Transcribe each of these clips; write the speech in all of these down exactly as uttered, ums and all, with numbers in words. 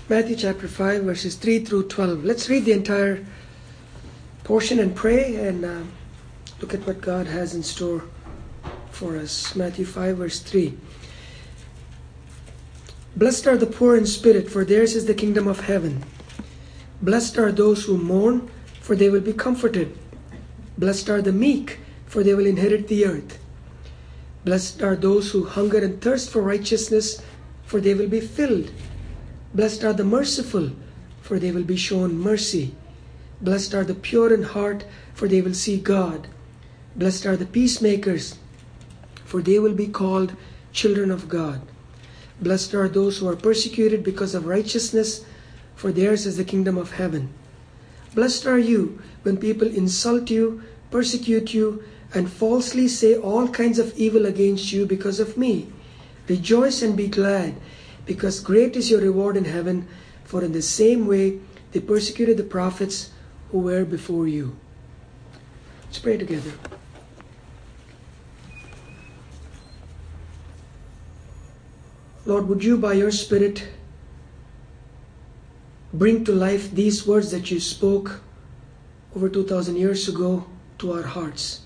Matthew chapter five, verses three through twelve. Let's read the entire portion and pray and uh, look at what God has in store for us. Matthew five, verse three. Blessed are the poor in spirit, for theirs is the kingdom of heaven. Blessed are those who mourn, for they will be comforted. Blessed are the meek, for they will inherit the earth. Blessed are those who hunger and thirst for righteousness, for they will be filled. Blessed are the merciful, for they will be shown mercy. Blessed are the pure in heart, for they will see God. Blessed are the peacemakers, for they will be called children of God. Blessed are those who are persecuted because of righteousness, for theirs is the kingdom of heaven. Blessed are you when people insult you, persecute you, and falsely say all kinds of evil against you because of me. Rejoice and be glad, because great is your reward in heaven, for in the same way they persecuted the prophets who were before you. Let's pray together. Lord, would you by your Spirit bring to life these words that you spoke over two thousand years ago to our hearts.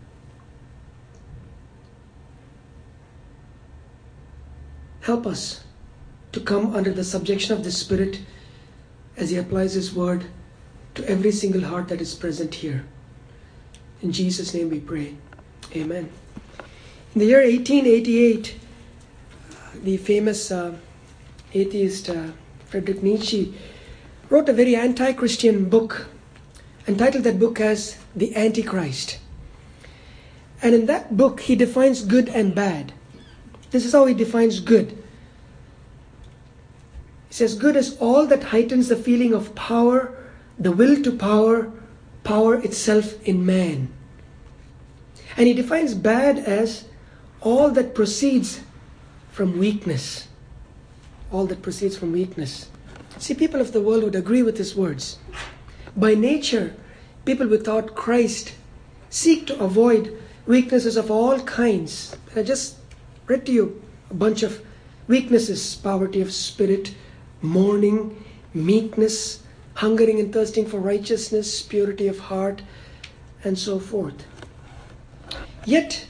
Help us to come under the subjection of the Spirit as He applies His word to every single heart that is present here. In Jesus' name we pray. Amen. In the year eighteen eighty-eight, the famous uh, atheist uh, Friedrich Nietzsche wrote a very anti-Christian book, entitled that book as The Antichrist. And in that book, he defines good and bad. This is how he defines good. He says, good is all that heightens the feeling of power, the will to power, power itself in man. And he defines bad as all that proceeds from weakness. All that proceeds from weakness. See, people of the world would agree with his words. By nature, people without Christ seek to avoid weaknesses of all kinds. And I just read to you a bunch of weaknesses: poverty of spirit, mourning, meekness, hungering and thirsting for righteousness, purity of heart, and so forth. Yet,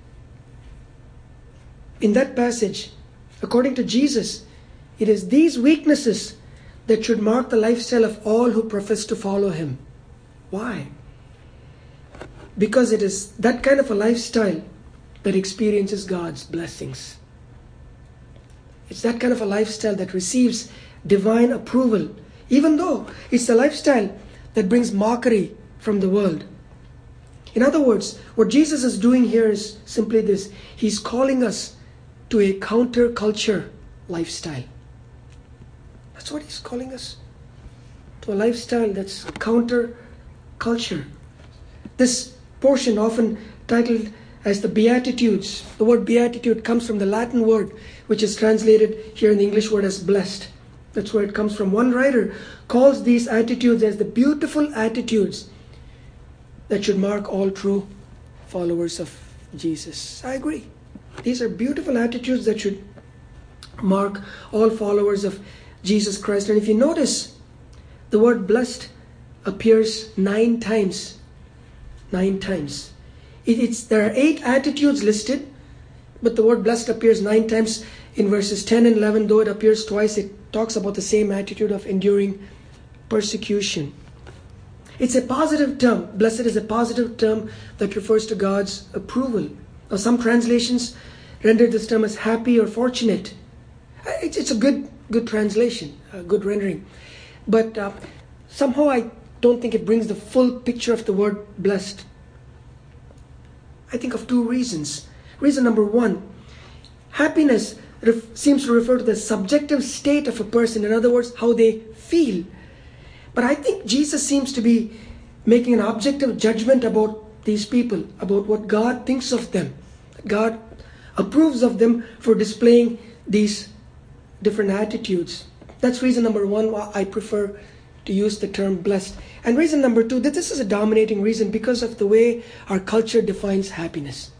in that passage, according to Jesus, it is these weaknesses that should mark the lifestyle of all who profess to follow Him. Why? Because it is that kind of a lifestyle that experiences God's blessings. It's that kind of a lifestyle that receives divine approval, even though it's a lifestyle that brings mockery from the world. In other words, what Jesus is doing here is simply this: He's calling us to a counter-culture lifestyle. That's what He's calling us to, a lifestyle that's counter-culture. This portion, often titled as the Beatitudes, the word beatitude comes from the Latin word which is translated here in the English word as blessed. That's where it comes from. One writer calls these attitudes as the beautiful attitudes that should mark all true followers of Jesus. I agree. These are beautiful attitudes that should mark all followers of Jesus Christ. And if you notice, the word blessed appears nine times. Nine times. It, it's, there are eight attitudes listed, but the word blessed appears nine times. In verses ten and eleven, though it appears twice, it talks about the same attitude of enduring persecution. It's a positive term. Blessed is a positive term that refers to God's approval. Now, some translations render this term as happy or fortunate. It's, it's a good good translation, a good rendering. But uh, somehow I don't think it brings the full picture of the word blessed. I think of two reasons. Reason number one, happiness ref- seems to refer to the subjective state of a person. In other words, how they feel. But I think Jesus seems to be making an objective judgment about these people, about what God thinks of them. God approves of them for displaying these different attitudes. That's reason number one why I prefer to use the term blessed. And reason number two, that this is a dominating reason because of the way our culture defines happiness.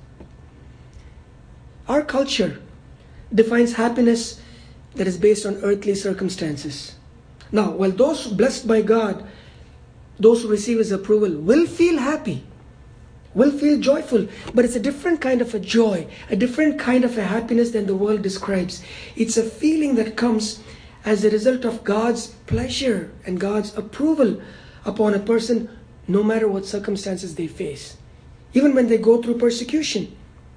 Our culture defines happiness that is based on earthly circumstances. Now, while those blessed by God, those who receive His approval, will feel happy, will feel joyful, but it's a different kind of a joy, a different kind of a happiness than the world describes. It's a feeling that comes as a result of God's pleasure and God's approval upon a person, no matter what circumstances they face. Even when they go through persecution,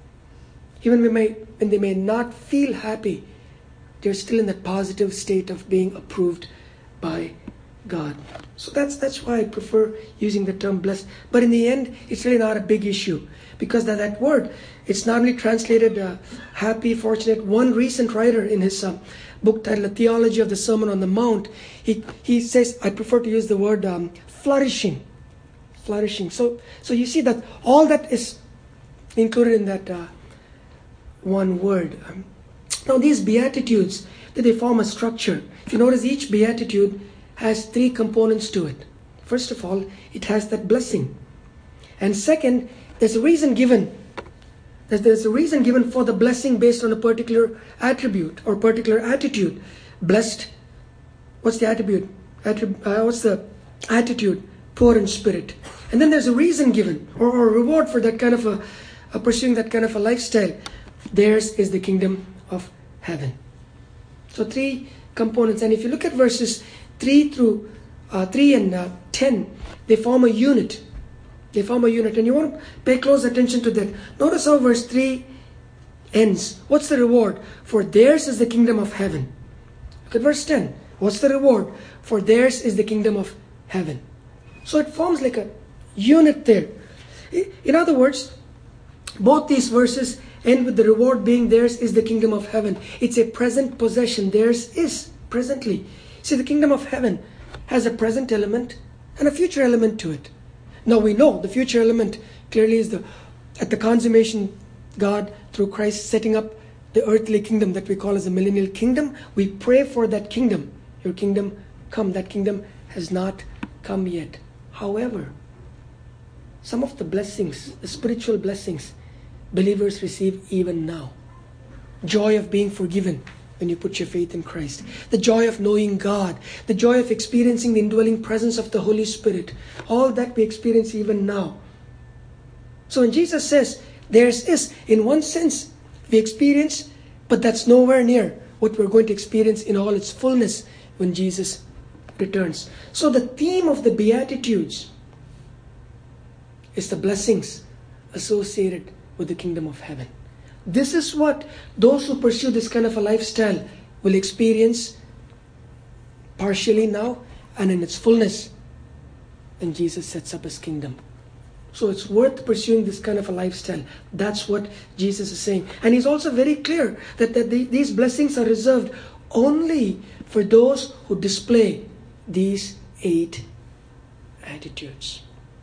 even when, may, when they may not feel happy, they're still in that positive state of being approved by God. So that's that's why I prefer using the term blessed. But in the end, it's really not a big issue, because that, that word, it's normally translated uh, happy, fortunate. One recent writer in his uh, book titled A Theology of the Sermon on the Mount, he, he says, I prefer to use the word um, flourishing. Flourishing. So, so you see that all that is included in that uh, one word. Um, now these Beatitudes, they form a structure. If you notice, each Beatitude has three components to it. First of all, it has that blessing. And second, there's a reason given. There's a reason given for the blessing based on a particular attribute or particular attitude. Blessed, what's the attribute? Attrib- uh, what's the attitude? Poor in spirit. And then there's a reason given, or, or a reward for that kind of a, a pursuing that kind of a lifestyle. Theirs is the kingdom of heaven. So three components. And if you look at verses three through uh, three and uh, ten, they form a unit. They form a unit, and you want to pay close attention to that. Notice how verse three ends. What's the reward? For theirs is the kingdom of heaven. Look at verse ten. What's the reward? For theirs is the kingdom of heaven. So it forms like a unit there. In other words, both these verses end with the reward being theirs is the kingdom of heaven. It's a present possession. Theirs is presently. See, the kingdom of heaven has a present element and a future element to it. Now we know the future element clearly is the at the consummation, God through Christ setting up the earthly kingdom that we call as a millennial kingdom. We pray for that kingdom. Your kingdom come. That kingdom has not come yet. However, some of the blessings, the spiritual blessings, believers receive even now. Joy of being forgiven when you put your faith in Christ. The joy of knowing God. The joy of experiencing the indwelling presence of the Holy Spirit. All that we experience even now. So when Jesus says, theirs is, in one sense, we experience, but that's nowhere near what we're going to experience in all its fullness when Jesus returns. So the theme of the Beatitudes is the blessings associated with the kingdom of heaven. This is what those who pursue this kind of a lifestyle will experience partially now and in its fullness when Jesus sets up His kingdom. So it's worth pursuing this kind of a lifestyle. That's what Jesus is saying. And He's also very clear that, that the, these blessings are reserved only for those who display these eight attitudes.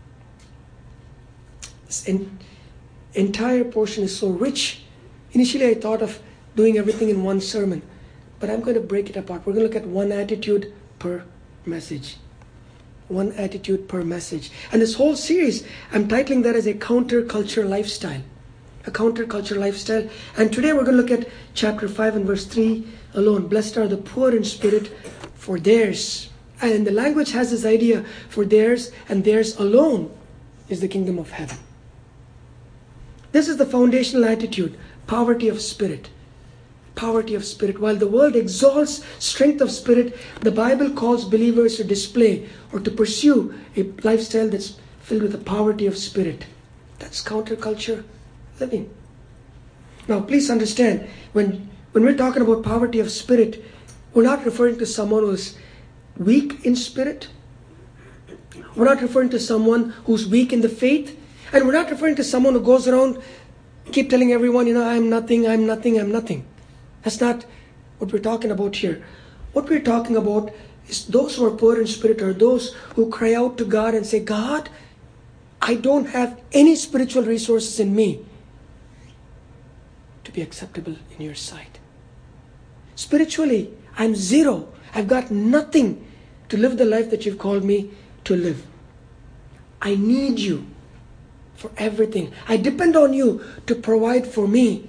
This en- entire portion is so rich. Initially I thought of doing everything in one sermon, but I'm going to break it apart. We're going to look at one attitude per message. One attitude per message. And this whole series, I'm titling that as a counterculture lifestyle. A counterculture lifestyle. And today we're going to look at chapter five and verse three alone. Blessed are the poor in spirit, for theirs. And the language has this idea, for theirs and theirs alone is the kingdom of heaven. This is the foundational attitude. Poverty of spirit. Poverty of spirit. While the world exalts strength of spirit, the Bible calls believers to display or to pursue a lifestyle that's filled with the poverty of spirit. That's counterculture living. Now please understand, when, when we're talking about poverty of spirit, we're not referring to someone who's weak in spirit. We're not referring to someone who's weak in the faith. And we're not referring to someone who goes around keep telling everyone, you know, I'm nothing, I'm nothing, I'm nothing. That's not what we're talking about here. What we're talking about is those who are poor in spirit are those who cry out to God and say, God, I don't have any spiritual resources in me to be acceptable in your sight. Spiritually, I'm zero. I've got nothing to live the life that you've called me to live. I need you for everything. I depend on you to provide for me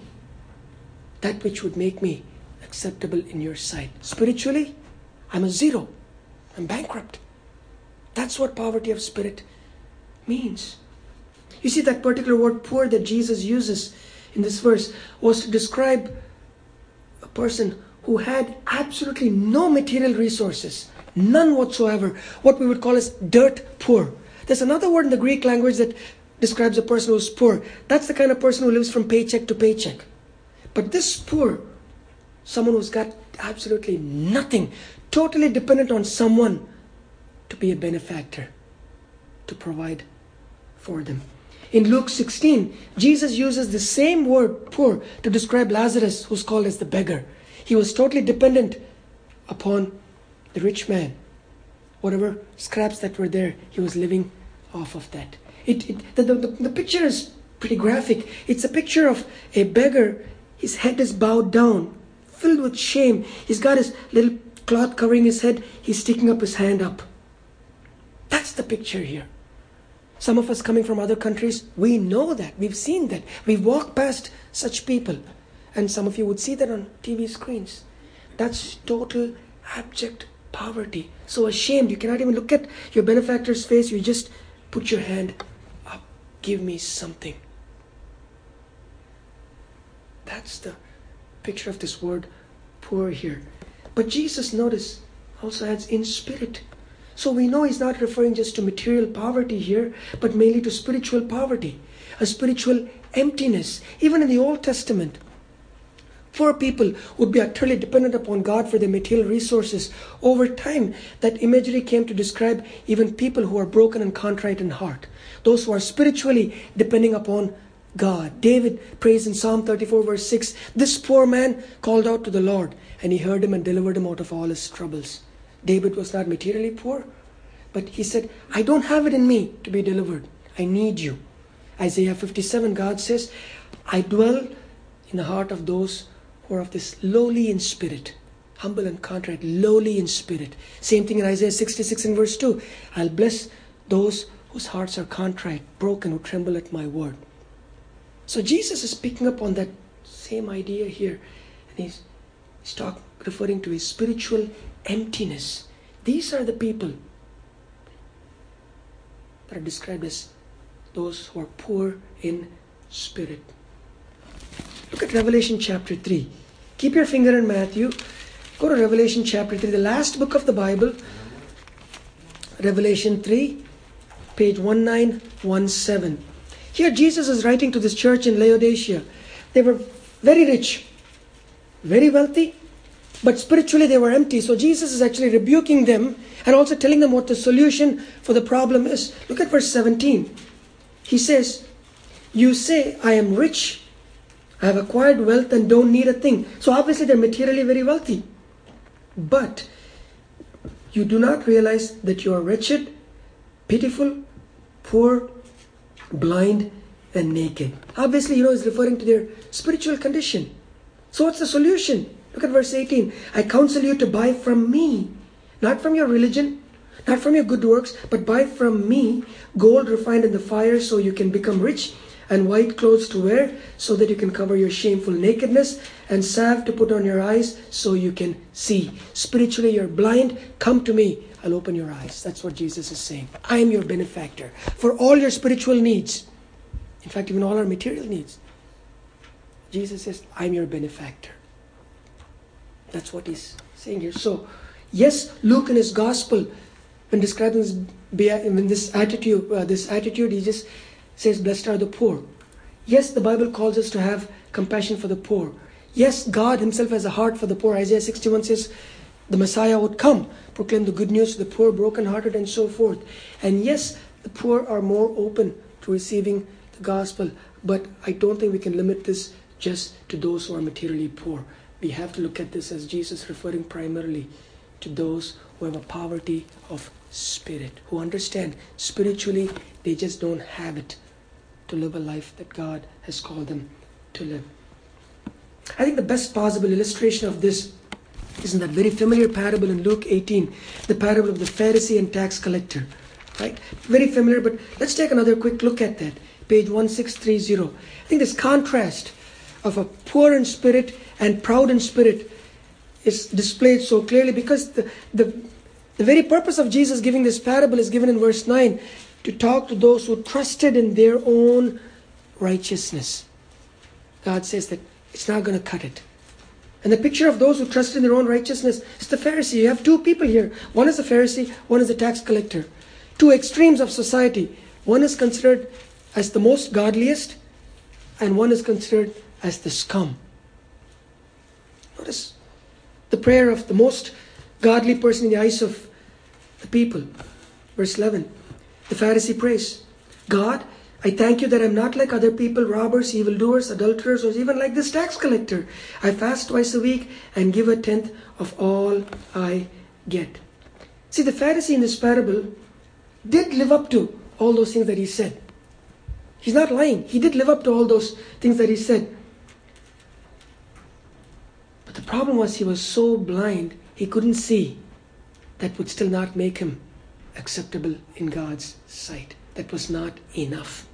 that which would make me acceptable in your sight. Spiritually, I'm a zero. I'm bankrupt. That's what poverty of spirit means. You see, that particular word poor that Jesus uses in this verse was to describe a person who had absolutely no material resources, none whatsoever, what we would call as dirt poor. There's another word in the Greek language that describes a person who's poor. That's the kind of person who lives from paycheck to paycheck. But this poor, someone who's got absolutely nothing, totally dependent on someone to be a benefactor, to provide for them. In Luke sixteen, Jesus uses the same word poor to describe Lazarus, who's called as the beggar. He was totally dependent upon the rich man. Whatever scraps that were there, he was living off of that. It, it, the, the, the picture is pretty graphic. It's a picture of a beggar. His head is bowed down, filled with shame. He's got his little cloth covering his head. He's sticking up his hand up. That's the picture here. Some of us coming from other countries, we know that. We've seen that. We've walked past such people. And some of you would see that on T V screens. That's total abject poverty. So ashamed. You cannot even look at your benefactor's face. You just put your hand up. Give me something. That's the picture of this word poor here. But Jesus, notice, also adds in spirit. So we know he's not referring just to material poverty here, but mainly to spiritual poverty, a spiritual emptiness. Even in the Old Testament, poor people would be utterly dependent upon God for their material resources. Over time, that imagery came to describe even people who are broken and contrite in heart, those who are spiritually depending upon God. David prays in Psalm thirty-four verse six, "This poor man called out to the Lord, and he heard him and delivered him out of all his troubles." David was not materially poor, but he said, "I don't have it in me to be delivered. I need you." Isaiah fifty-seven, God says, "I dwell in the heart of those who are of this lowly in spirit," humble and contrite, lowly in spirit. Same thing in Isaiah sixty-six and verse two. "I'll bless those whose hearts are contrite, broken, who tremble at my word." So Jesus is picking up on that same idea here. And he's, he's talk, referring to his spiritual emptiness. These are the people that are described as those who are poor in spirit. Look at Revelation chapter three. Keep your finger in Matthew. Go to Revelation chapter three, the last book of the Bible. Revelation three, page nineteen seventeen. Here Jesus is writing to this church in Laodicea. They were very rich, very wealthy, but spiritually they were empty. So Jesus is actually rebuking them and also telling them what the solution for the problem is. Look at verse seventeen. He says, "You say, I am rich. I have acquired wealth and don't need a thing." So obviously they're materially very wealthy. "But you do not realize that you are wretched, pitiful, poor, blind, and naked." Obviously, you know, he's referring to their spiritual condition. So what's the solution? Look at verse eighteen. "I counsel you to buy from me," not from your religion, not from your good works, but buy from me gold refined in the fire so you can become rich, and white clothes to wear so that you can cover your shameful nakedness, and salve to put on your eyes so you can see. Spiritually you're blind, come to me, I'll open your eyes. That's what Jesus is saying. I am your benefactor for all your spiritual needs. In fact, even all our material needs. Jesus says, I'm your benefactor. That's what he's saying here. So, yes, Luke in his gospel, when describing this, when this attitude, uh, this attitude, he just says, blessed are the poor. Yes, the Bible calls us to have compassion for the poor. Yes, God himself has a heart for the poor. Isaiah sixty-one says, the Messiah would come, proclaim the good news to the poor, brokenhearted, and so forth. And yes, the poor are more open to receiving the gospel. But I don't think we can limit this just to those who are materially poor. We have to look at this as Jesus referring primarily to those who have a poverty of spirit, who understand spiritually they just don't have it to live a life that God has called them to live. I think the best possible illustration of this is in that very familiar parable in Luke eighteen, the parable of the Pharisee and tax collector. Right? Very familiar, but let's take another quick look at that. Page sixteen thirty. I think this contrast of a poor in spirit and proud in spirit is displayed so clearly because the, the The very purpose of Jesus giving this parable is given in verse nine, to talk to those who trusted in their own righteousness. God says that it's not going to cut it. And the picture of those who trust in their own righteousness is the Pharisee. You have two people here. One is a Pharisee, one is a tax collector. Two extremes of society. One is considered as the most godliest, and one is considered as the scum. Notice the prayer of the most godly person in the eyes of the people. Verse eleven. The Pharisee prays, God, I thank you that I'm not like other people, robbers, evildoers, adulterers, or even like this tax collector. I fast twice a week and give a tenth of all I get. See, the Pharisee in this parable did live up to all those things that he said. He's not lying. He did live up to all those things that he said. But the problem was he was so blind, he couldn't see. That would still not make him acceptable in God's sight. That was not enough.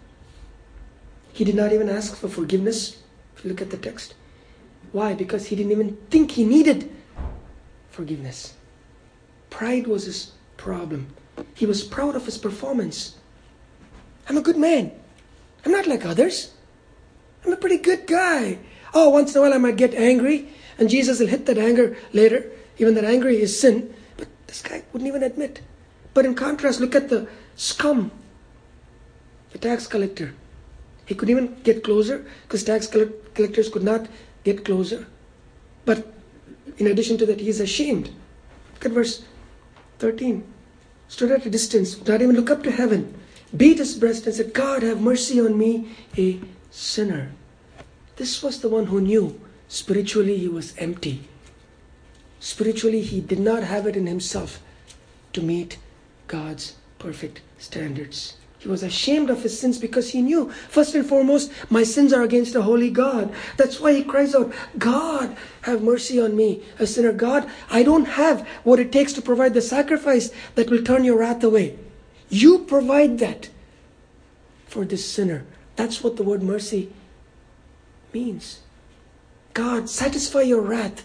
He did not even ask for forgiveness. If you look at the text. Why? Because he didn't even think he needed forgiveness. Pride was his problem. He was proud of his performance. I'm a good man. I'm not like others. I'm a pretty good guy. Oh, once in a while I might get angry, and Jesus will hit that anger later. Even that anger is sin. But this guy wouldn't even admit. But in contrast, look at the scum, the tax collector. He couldn't even get closer because tax collectors could not get closer. But in addition to that, he is ashamed. Look at verse thirteen. Stood at a distance, would not even look up to heaven, beat his breast and said, God, have mercy on me, a sinner. This was the one who knew spiritually he was empty. Spiritually, he did not have it in himself to meet God's perfect standards. He was ashamed of his sins because he knew, first and foremost, my sins are against a holy God. That's why he cries out, God, have mercy on me, a sinner. God, I don't have what it takes to provide the sacrifice that will turn your wrath away. You provide that for this sinner. That's what the word mercy means. God, satisfy your wrath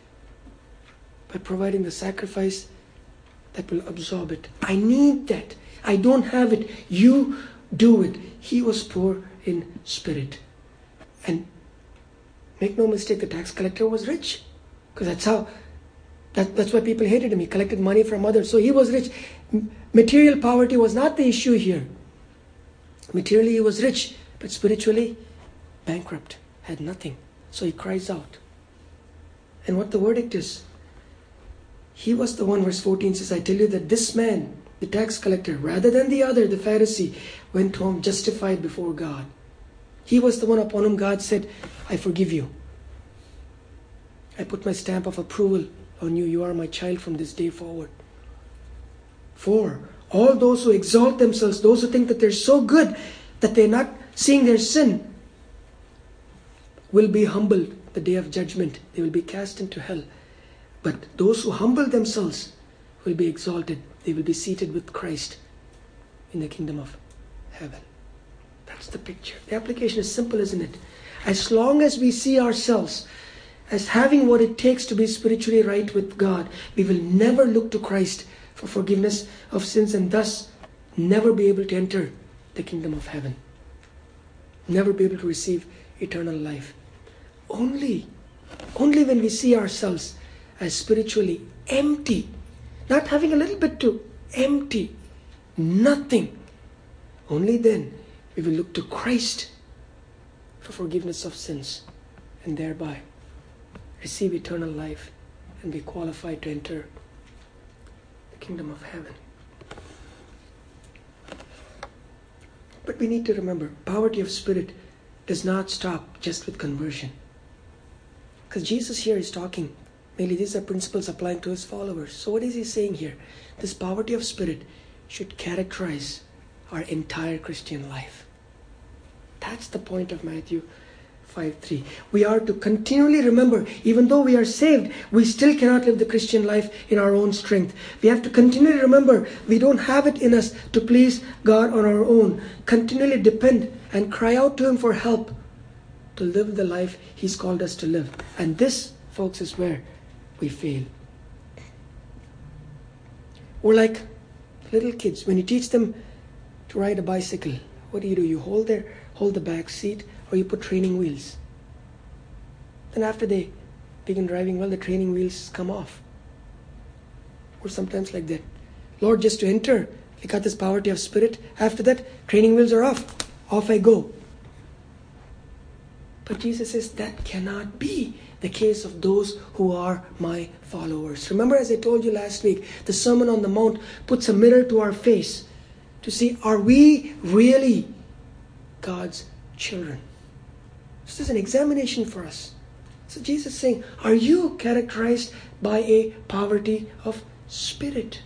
by providing the sacrifice that will absorb it. I need that. I don't have it. You do it. He was poor in spirit. And make no mistake, the tax collector was rich. Because that's how, that, that's why people hated him. He collected money from others. So he was rich. Material poverty was not the issue here. Materially he was rich, but spiritually bankrupt, had nothing. So he cries out. And what the verdict is, he was the one, verse fourteen says, I tell you that this man, the tax collector, rather than the other, the Pharisee, went home justified before God. He was the one upon whom God said, I forgive you. I put my stamp of approval on you. You are my child from this day forward. For all those who exalt themselves, those who think that they're so good that they're not seeing their sin, will be humbled the day of judgment. They will be cast into hell. But those who humble themselves will be exalted. They will be seated with Christ in the kingdom of heaven. That's the picture. The application is simple, isn't it? As long as we see ourselves as having what it takes to be spiritually right with God, we will never look to Christ for forgiveness of sins and thus never be able to enter the kingdom of heaven. Never be able to receive eternal life. Only, only when we see ourselves as spiritually empty, not having a little bit to empty, nothing, only then we will look to Christ for forgiveness of sins and thereby receive eternal life and be qualified to enter the kingdom of heaven. But we need to remember, poverty of spirit does not stop just with conversion. Because Jesus here is talking, mainly these are principles applying to his followers. So what is he saying here? This poverty of spirit should characterize our entire Christian life. That's the point of Matthew five three. We are to continually remember, even though we are saved, we still cannot live the Christian life in our own strength. We have to continually remember we don't have it in us to please God on our own. Continually depend and cry out to him for help to live the life he's called us to live. And this, folks, is where we fail. Or like little kids, when you teach them to ride a bicycle, what do you do? You hold their hold the back seat, or you put training wheels. Then after they begin driving well, the training wheels come off. Or sometimes like that. Lord, just to enter, we got this poverty of spirit. After that, training wheels are off. Off I go. But Jesus says that cannot be the case of those who are my followers. Remember, as I told you last week, the Sermon on the Mount puts a mirror to our face to see, are we really God's children? This is an examination for us. So Jesus is saying, are you characterized by a poverty of spirit?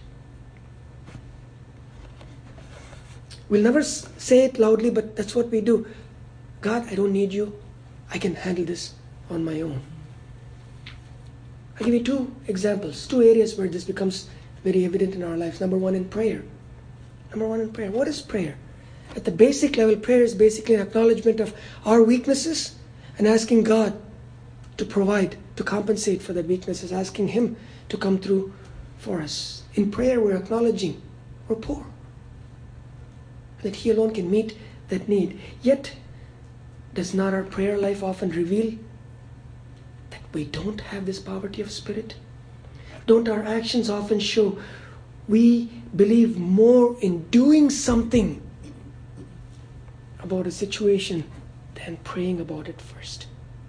We'll never say it loudly, but that's what we do. God, I don't need you. I can handle this on my own. I'll give you two examples, two areas where this becomes very evident in our lives. Number one, in prayer. Number one, in prayer. What is prayer? At the basic level, prayer is basically an acknowledgement of our weaknesses and asking God to provide, to compensate for that weaknesses, asking Him to come through for us. In prayer, we're acknowledging we're poor, that He alone can meet that need. Yet, does not our prayer life often reveal that we don't have this poverty of spirit? Don't our actions often show we believe more in doing something about a situation than praying about it first?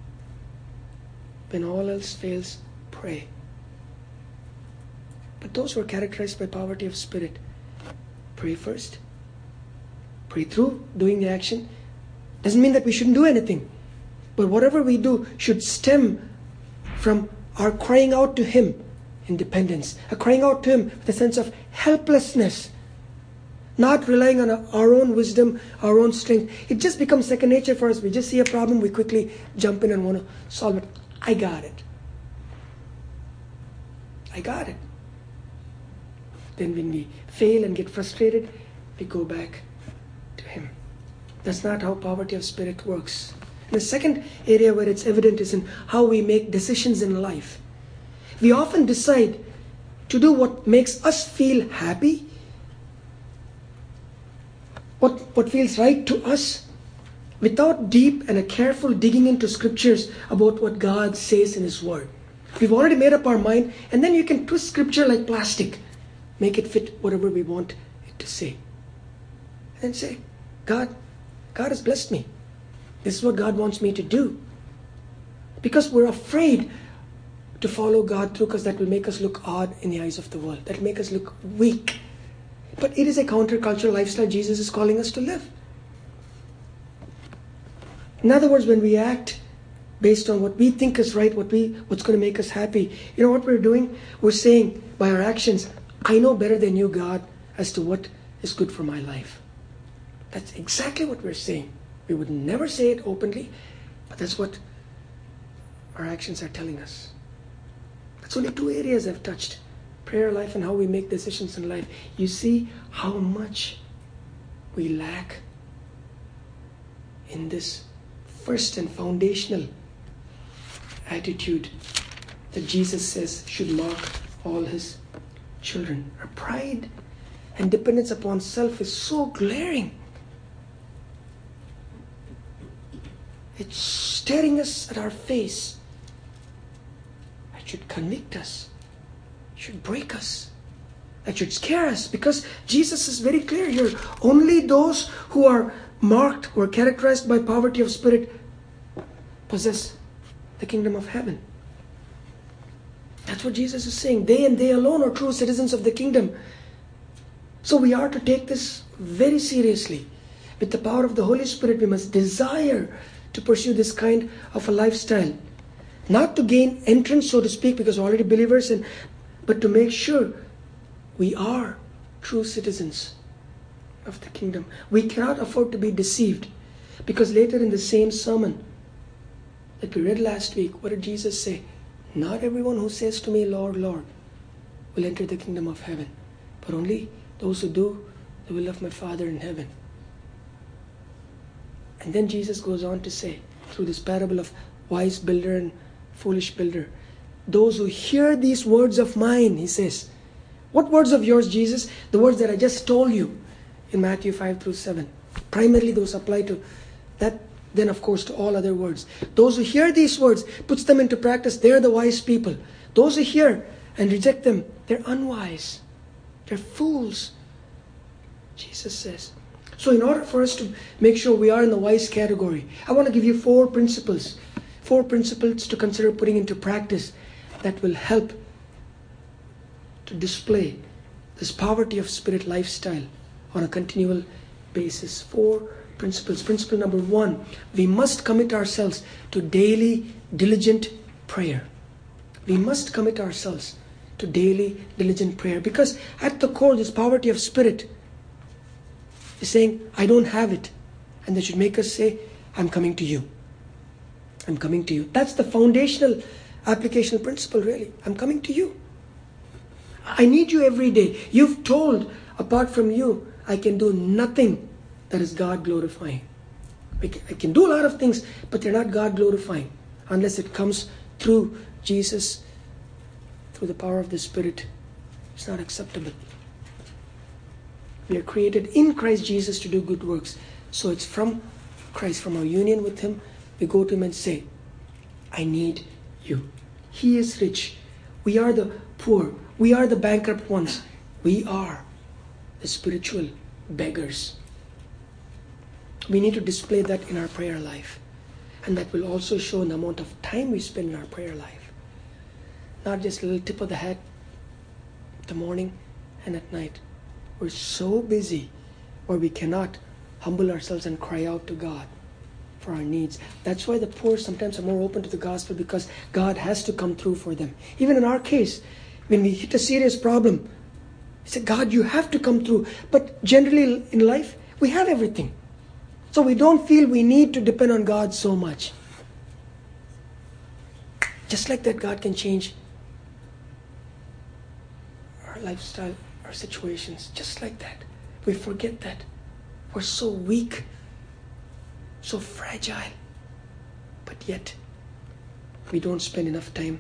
When all else fails, pray. But those who are characterized by poverty of spirit, pray first. Pray through doing the action. Doesn't mean that we shouldn't do anything. But whatever we do should stem from our crying out to Him in dependence. A crying out to Him with a sense of helplessness. Not relying on our own wisdom, our own strength. It just becomes second nature for us. We just see a problem, we quickly jump in and want to solve it. I got it. I got it. Then when we fail and get frustrated, we go back to Him. That's not how poverty of spirit works. And the second area where it's evident is in how we make decisions in life. We often decide to do what makes us feel happy, what, what feels right to us, without deep and a careful digging into scriptures about what God says in His Word. We've already made up our mind, and then you can twist scripture like plastic, make it fit whatever we want it to say. And then say, God, God has blessed me. This is what God wants me to do. Because we're afraid to follow God through, because that will make us look odd in the eyes of the world. That will make us look weak. But it is a countercultural lifestyle Jesus is calling us to live. In other words, when we act based on what we think is right, what we what's going to make us happy, you know what we're doing? We're saying by our actions, I know better than you, God, as to what is good for my life. That's exactly what we're saying. We would never say it openly, but that's what our actions are telling us. That's only two areas I've touched. Prayer life and how we make decisions in life. You see how much we lack in this first and foundational attitude that Jesus says should mark all His children. Our pride and dependence upon self is so glaring. It's staring us at our face. It should convict us. It should break us. It should scare us, because Jesus is very clear here. Only those who are marked, who are characterized by poverty of spirit, possess the kingdom of heaven. That's what Jesus is saying. They and they alone are true citizens of the kingdom. So we are to take this very seriously. With the power of the Holy Spirit, we must desire to pursue this kind of a lifestyle. Not to gain entrance, so to speak, because we're already believers, and, but to make sure we are true citizens of the kingdom. We cannot afford to be deceived, because later in the same sermon that we read last week, what did Jesus say? Not everyone who says to me, Lord, Lord, will enter the kingdom of heaven, but only those who do the will of my Father in heaven. And then Jesus goes on to say, through this parable of wise builder and foolish builder, those who hear these words of mine, He says, What words of yours, Jesus? The words that I just told you in Matthew five through seven. Primarily those apply to that, then of course to all other words. Those who hear these words, puts them into practice, they're the wise people. Those who hear and reject them, they're unwise. They're fools, Jesus says. So in order for us to make sure we are in the wise category, I want to give you four principles. Four principles to consider putting into practice that will help to display this poverty of spirit lifestyle on a continual basis. Four principles. Principle number one, we must commit ourselves to daily, diligent prayer. We must commit ourselves to daily, diligent prayer, because at the core, this poverty of spirit is saying, I don't have it. And that should make us say, I'm coming to you. I'm coming to you. That's the foundational applicational principle, really. I'm coming to you. I need you every day. You've told, apart from you, I can do nothing that is God glorifying. I can do a lot of things, but they're not God glorifying unless it comes through Jesus, through the power of the Spirit. It's not acceptable. We are created in Christ Jesus to do good works. So it's from Christ, from our union with Him, we go to Him and say, I need you. He is rich. We are the poor. We are the bankrupt ones. We are the spiritual beggars. We need to display that in our prayer life. And that will also show the amount of time we spend in our prayer life. Not just a little tip of the hat in the morning and at night. We're so busy where we cannot humble ourselves and cry out to God for our needs. That's why the poor sometimes are more open to the gospel, because God has to come through for them. Even in our case, when we hit a serious problem, we say, God, you have to come through. But generally in life, we have everything. So we don't feel we need to depend on God so much. Just like that, God can change our lifestyle, our situations. Just like that. We forget that. We're so weak, so fragile. But yet, we don't spend enough time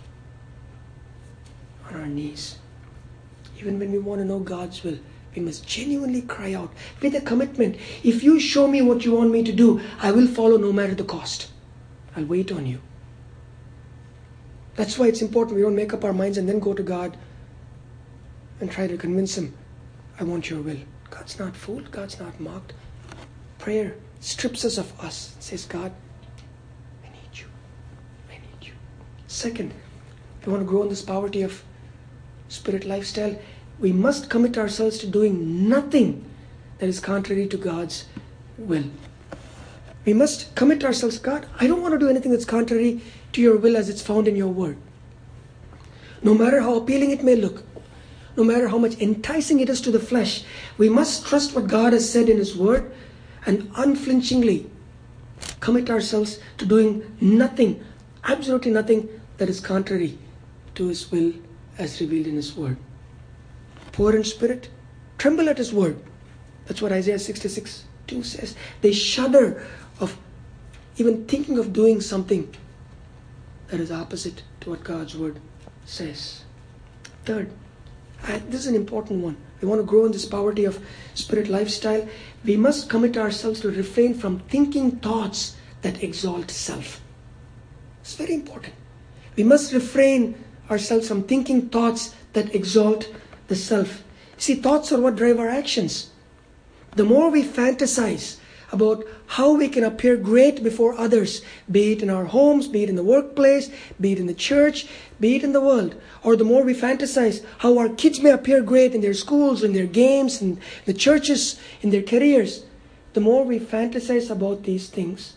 on our knees. Even when we want to know God's will, we must genuinely cry out with a commitment. If you show me what you want me to do, I will follow no matter the cost. I'll wait on you. That's why it's important we don't make up our minds and then go to God and try to convince Him, I want your will. God's not fooled. God's not mocked. Prayer strips us of us and says, God, I need you. I need you. Second, if we want to grow in this poverty of spirit lifestyle, we must commit ourselves to doing nothing that is contrary to God's will. We must commit ourselves, God, I don't want to do anything that's contrary to your will as it's found in your word. No matter how appealing it may look, no matter how much enticing it is to the flesh, we must trust what God has said in His word and unflinchingly commit ourselves to doing nothing, absolutely nothing that is contrary to His will as revealed in His word. Poor in spirit, tremble at His word. That's what Isaiah sixty-six two says. They shudder of even thinking of doing something that is opposite to what God's word says. Third, I, this is an important one. We want to grow in this poverty of spirit lifestyle. We must commit ourselves to refrain from thinking thoughts that exalt self. It's very important. We must refrain ourselves from thinking thoughts that exalt the self. See, thoughts are what drive our actions. The more we fantasize about how we can appear great before others, be it in our homes, be it in the workplace, be it in the church, be it in the world, or the more we fantasize how our kids may appear great in their schools, in their games, in the churches, in their careers, the more we fantasize about these things,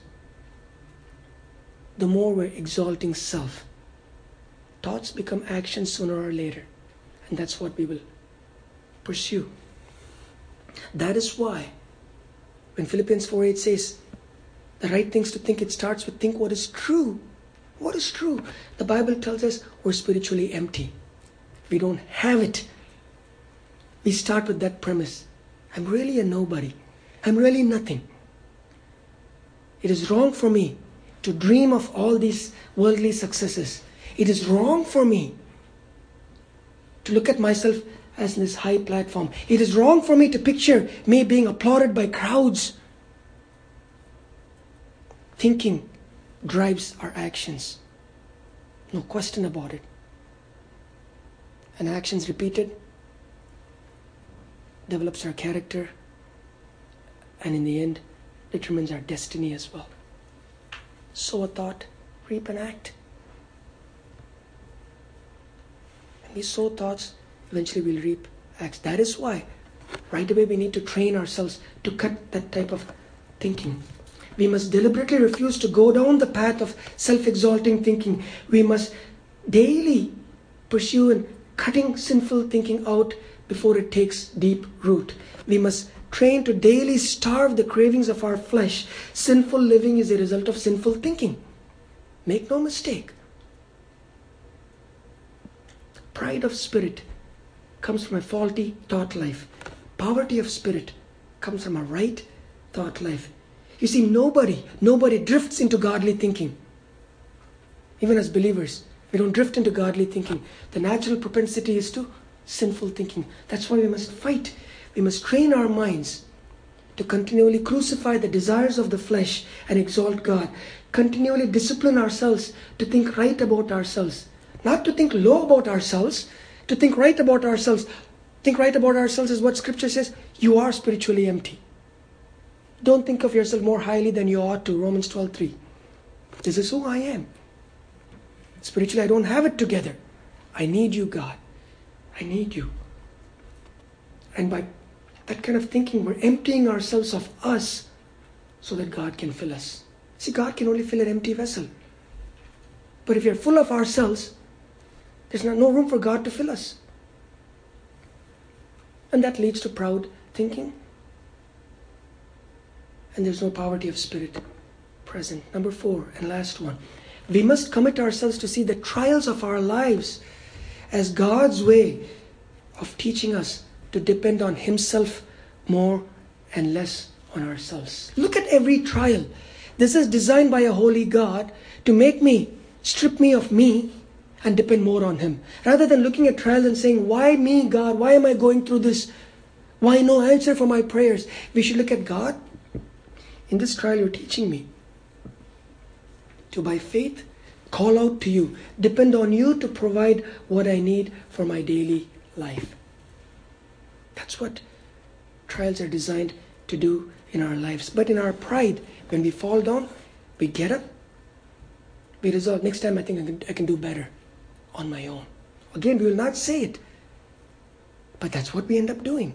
the more we're exalting self. Thoughts become actions sooner or later. And that's what we will pursue. That is why when Philippians four eight says, the right things to think, it starts with think what is true. What is true? The Bible tells us we're spiritually empty. We don't have it. We start with that premise. I'm really a nobody. I'm really nothing. It is wrong for me to dream of all these worldly successes. It is wrong for me to look at myself as this high platform. It is wrong for me to picture me being applauded by crowds. Thinking drives our actions. No question about it. And actions repeated develops our character, and in the end determines our destiny as well. Sow a thought, reap an act. When we sow thoughts, eventually we'll reap acts. That is why right away we need to train ourselves to cut that type of thinking. We must deliberately refuse to go down the path of self-exalting thinking. We must daily pursue and cutting sinful thinking out before it takes deep root. We must train to daily starve the cravings of our flesh. Sinful living is a result of sinful thinking. Make no mistake. Pride of spirit comes from a faulty thought life. Poverty of spirit comes from a right thought life. You see, nobody, nobody drifts into godly thinking. Even as believers, we don't drift into godly thinking. The natural propensity is to sinful thinking. That's why we must fight. We must train our minds to continually crucify the desires of the flesh and exalt God. Continually discipline ourselves to think right about ourselves. Not to think low about ourselves, to think right about ourselves. Think right about ourselves is what Scripture says. You are spiritually empty. Don't think of yourself more highly than you ought to. Romans twelve three. This is who I am. Spiritually, I don't have it together. I need you, God. I need you. And by that kind of thinking, we're emptying ourselves of us so that God can fill us. See, God can only fill an empty vessel. But if you're full of ourselves, there's no room for God to fill us. And that leads to proud thinking. And there's no poverty of spirit present. Number four and last one. We must commit ourselves to see the trials of our lives as God's way of teaching us to depend on Himself more and less on ourselves. Look at every trial. This is designed by a holy God to make me, strip me of me and depend more on Him. Rather than looking at trials and saying, why me, God? Why am I going through this? Why no answer for my prayers? We should look at God. In this trial, you're teaching me to, by faith, call out to you, depend on you to provide what I need for my daily life. That's what trials are designed to do in our lives. But in our pride, when we fall down, we get up, we resolve, next time I think I can, I can do better on my own. Again, we will not say it, but that's what we end up doing.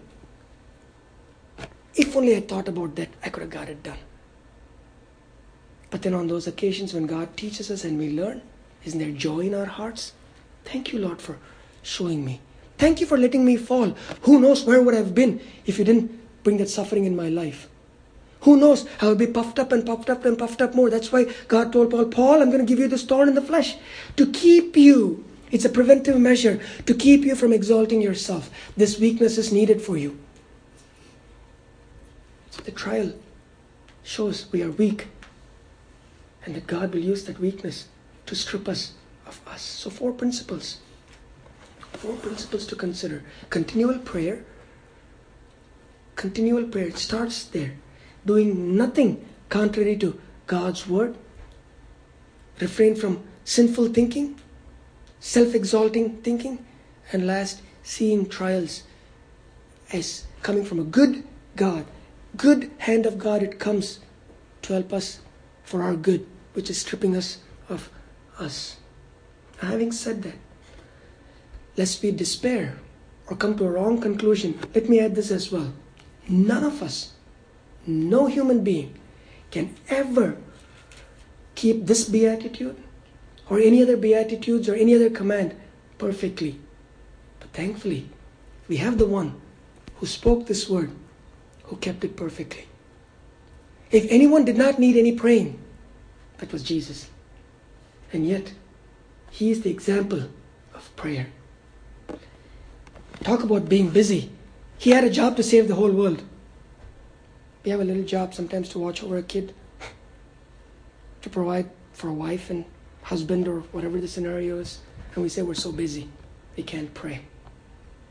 If only I thought about that, I could have got it done. But then on those occasions when God teaches us and we learn, isn't there joy in our hearts? Thank you, Lord, for showing me. Thank you for letting me fall. Who knows where would I have been if you didn't bring that suffering in my life? Who knows? I would be puffed up and puffed up and puffed up more. That's why God told Paul, Paul, I'm going to give you this thorn in the flesh to keep you. It's a preventive measure to keep you from exalting yourself. This weakness is needed for you. The trial shows we are weak and that God will use that weakness to strip us of us. So four principles. Four principles to consider. Continual prayer. Continual prayer. It starts there. Doing nothing contrary to God's word. Refrain from sinful thinking. Self-exalting thinking. And last, seeing trials as coming from a good God. Good hand of God, it comes to help us for our good, which is stripping us of us. Now, having said that, lest we despair or come to a wrong conclusion, let me add this as well. None of us, no human being, can ever keep this beatitude or any other beatitudes or any other command perfectly. But thankfully, we have the one who spoke this word, who kept it perfectly. If anyone did not need any praying, that was Jesus. And yet, He is the example of prayer. Talk about being busy. He had a job to save the whole world. We have a little job sometimes to watch over a kid, to provide for a wife and husband or whatever the scenario is. And we say we're so busy, we can't pray.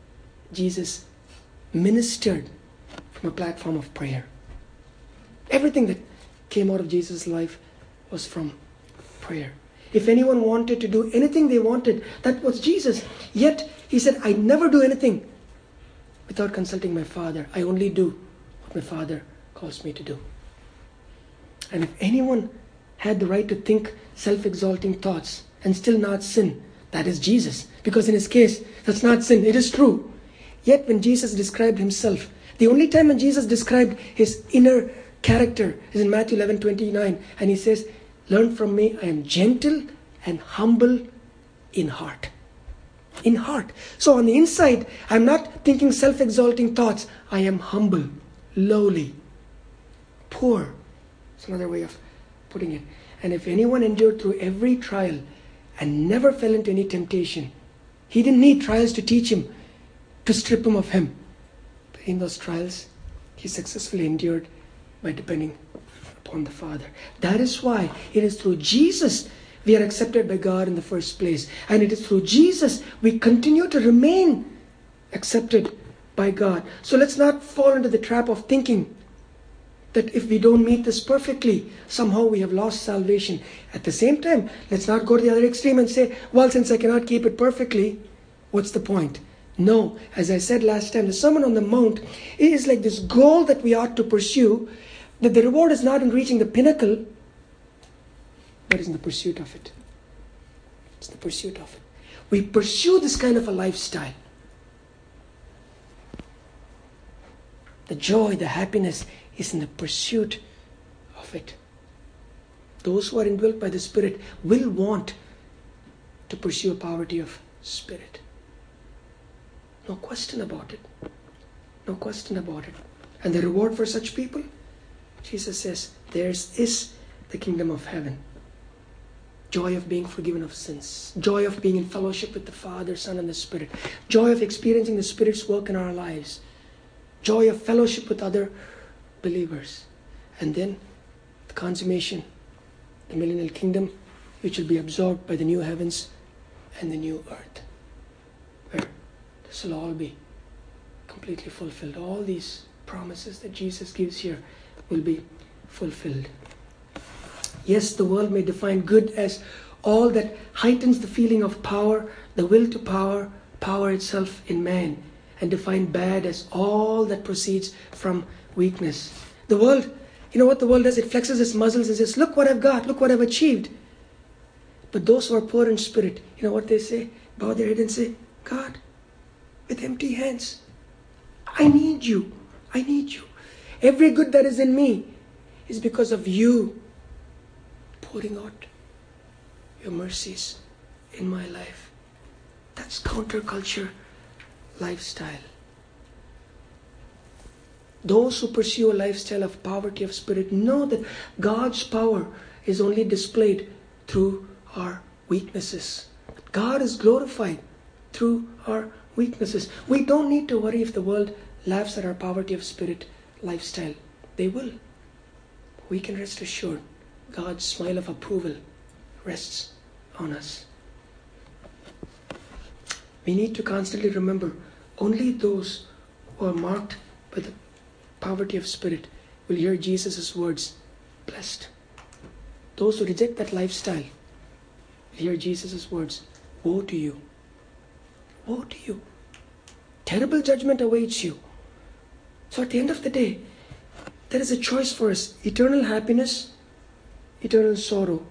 Jesus ministered from a platform of prayer. Everything that came out of Jesus' life was from prayer. If anyone wanted to do anything they wanted, that was Jesus. Yet he said, I never do anything without consulting my Father. I only do what my Father calls me to do. And if anyone had the right to think self-exalting thoughts and still not sin, that is Jesus. Because in his case, that's not sin. It is true. Yet when Jesus described himself, the only time when Jesus described his inner character is in Matthew eleven twenty-nine. And he says, learn from me, I am gentle and humble in heart. In heart. So on the inside, I'm not thinking self-exalting thoughts. I am humble, lowly, poor. It's another way of putting it. And if anyone endured through every trial and never fell into any temptation, he didn't need trials to teach him, to strip him of him. But in those trials, he successfully endured by depending upon the Father. That is why it is through Jesus we are accepted by God in the first place. And it is through Jesus we continue to remain accepted by God. So let's not fall into the trap of thinking that if we don't meet this perfectly, somehow we have lost salvation. At the same time, let's not go to the other extreme and say, well, since I cannot keep it perfectly, what's the point? No, as I said last time, the Sermon on the Mount is like this goal that we ought to pursue, that the reward is not in reaching the pinnacle, but is in the pursuit of it. It's the pursuit of it. We pursue this kind of a lifestyle. The joy, the happiness is in the pursuit of it. Those who are indwelt by the Spirit will want to pursue a poverty of spirit. No question about it. No question about it. And the reward for such people, Jesus says, theirs is the kingdom of heaven. Joy of being forgiven of sins. Joy of being in fellowship with the Father, Son, and the Spirit. Joy of experiencing the Spirit's work in our lives. Joy of fellowship with other believers. And then the consummation, the millennial kingdom, which will be absorbed by the new heavens and the new earth, where this will all be completely fulfilled. All these promises that Jesus gives here will be fulfilled. Yes, the world may define good as all that heightens the feeling of power, the will to power, power itself in man, and define bad as all that proceeds from weakness. The world, you know what the world does? It flexes its muscles and says, look what I've got, look what I've achieved. But those who are poor in spirit, you know what they say? Bow their head and say, God, with empty hands, I need you. I need you. Every good that is in me is because of you pouring out your mercies in my life. That's counterculture lifestyle. Those who pursue a lifestyle of poverty of spirit know that God's power is only displayed through our weaknesses. God is glorified through our weaknesses. We don't need to worry if the world laughs at our poverty of spirit lifestyle. They will. We can rest assured God's smile of approval rests on us. We need to constantly remember only those who are marked by the poverty of spirit will hear Jesus' words, blessed. Those who reject that lifestyle will hear Jesus' words, woe to you. Woe to you. Terrible judgment awaits you. So at the end of the day, there is a choice for us. Eternal happiness, eternal sorrow.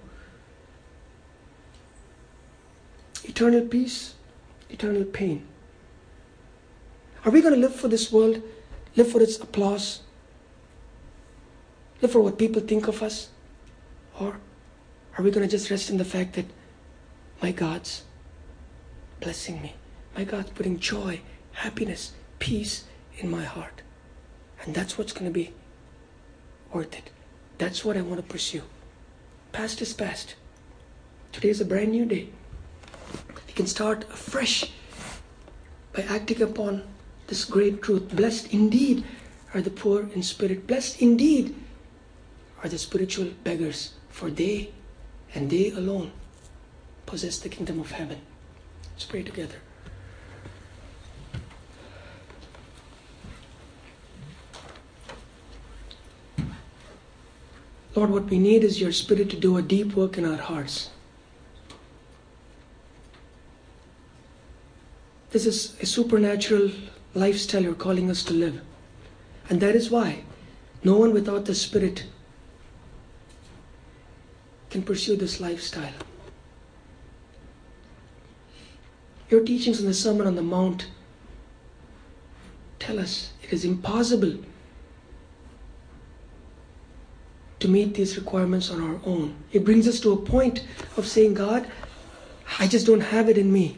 Eternal peace, eternal pain. Are we going to live for this world? Live for its applause? Live for what people think of us? Or are we going to just rest in the fact that my God's blessing me? My God's putting joy, happiness, peace in my heart. And that's what's going to be worth it. That's what I want to pursue. Past is past. Today is a brand new day. We can start afresh by acting upon this great truth. Blessed indeed are the poor in spirit. Blessed indeed are the spiritual beggars, for they and they alone possess the kingdom of heaven. Let's pray together. Lord, what we need is your Spirit to do a deep work in our hearts. This is a supernatural lifestyle you're calling us to live. And that is why no one without the Spirit can pursue this lifestyle. Your teachings in the Sermon on the Mount tell us it is impossible to meet these requirements on our own. It brings us to a point of saying, God, I just don't have it in me.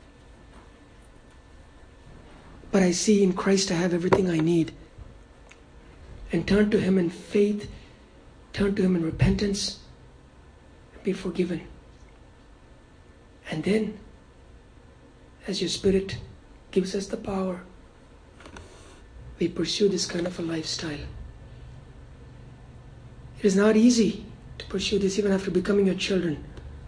But I see in Christ I have everything I need. And turn to Him in faith, turn to Him in repentance, and be forgiven. And then, as your Spirit gives us the power, we pursue this kind of a lifestyle. It is not easy to pursue this even after becoming your children.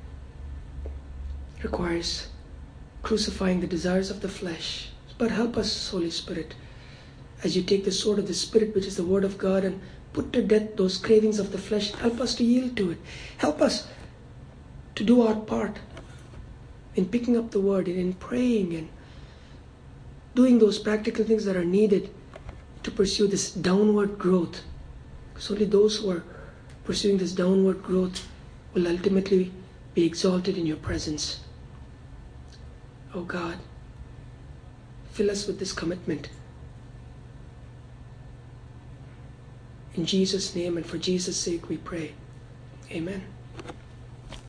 It requires crucifying the desires of the flesh. But help us, Holy Spirit, as you take the sword of the Spirit, which is the Word of God, and put to death those cravings of the flesh. Help us to yield to it. Help us to do our part in picking up the Word and in praying and doing those practical things that are needed to pursue this downward growth. Because only those who are pursuing this downward growth will ultimately be exalted in your presence. Oh God, fill us with this commitment. In Jesus' name and for Jesus' sake we pray. Amen.